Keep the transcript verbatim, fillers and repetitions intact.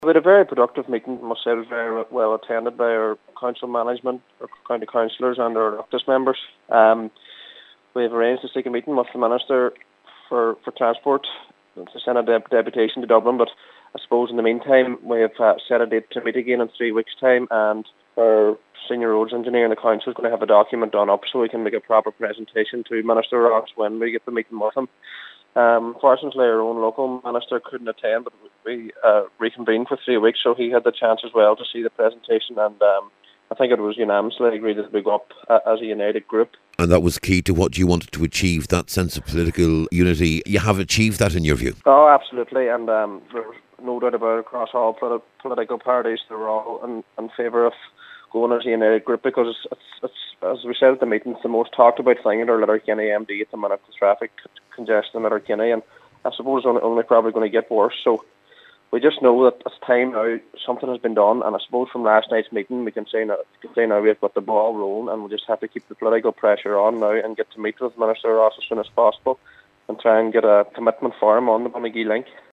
We had a very productive meeting. I must say it was very well attended by our council management, our county councillors and our Oireachtas members. Um, we have arranged to seek a meeting with the Minister for, for Transport to send a dep- deputation to Dublin, but I suppose in the meantime we have uh, set a date to meet again in three weeks' time, and our senior roads engineer in the council is going to have a document done up so we can make a proper presentation to Minister Ross when we get the meeting with him. Um, fortunately, our own local minister couldn't attend, but we uh, reconvened for three weeks, so he had the chance as well to see the presentation, and um, I think it was unanimously agreed that we go up uh, as a united group. And that was key to what you wanted to achieve, that sense of political unity. You have achieved that in your view? Oh, absolutely, and um, there was no doubt about it across all politi- political parties. They were all in, in favour of going as a united group, because it's, it's, it's, as we said at the meeting, it's the most talked about thing at our Letterkenny M D at the minute, the traffic congestion in Letterkenny, and I suppose it's only, only probably going to get worse. So we just know that it's time now, something has been done, and I suppose from last night's meeting we can say now, can say now we've got the ball rolling, and we'll just have to keep the political pressure on now and get to meet with Minister Ross as soon as possible and try and get a commitment for him on the Bonnygee link.